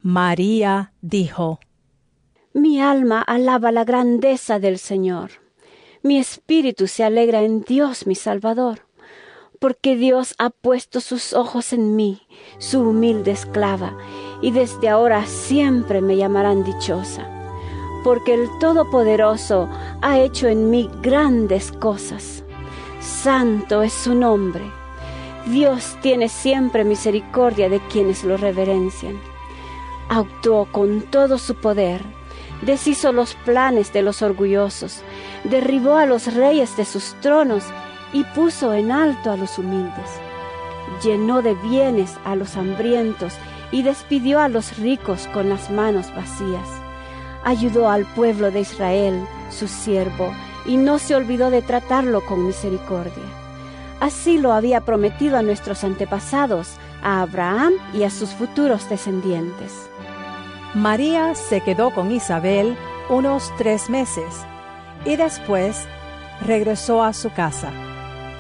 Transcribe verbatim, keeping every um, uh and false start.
María dijo: Mi alma alaba la grandeza del Señor. Mi espíritu se alegra en Dios mi Salvador, porque Dios ha puesto sus ojos en mí, su humilde esclava, y desde ahora siempre me llamarán dichosa, porque el Todopoderoso ha hecho en mí grandes cosas. Santo es su nombre. Dios tiene siempre misericordia de quienes lo reverencian. Actuó con todo su poder, deshizo los planes de los orgullosos, derribó a los reyes de sus tronos y puso en alto a los humildes. Llenó de bienes a los hambrientos y despidió a los ricos con las manos vacías. Ayudó al pueblo de Israel, su siervo, y no se olvidó de tratarlo con misericordia. Así lo había prometido a nuestros antepasados, a Abraham y a sus futuros descendientes. María se quedó con Isabel unos tres meses y después regresó a su casa.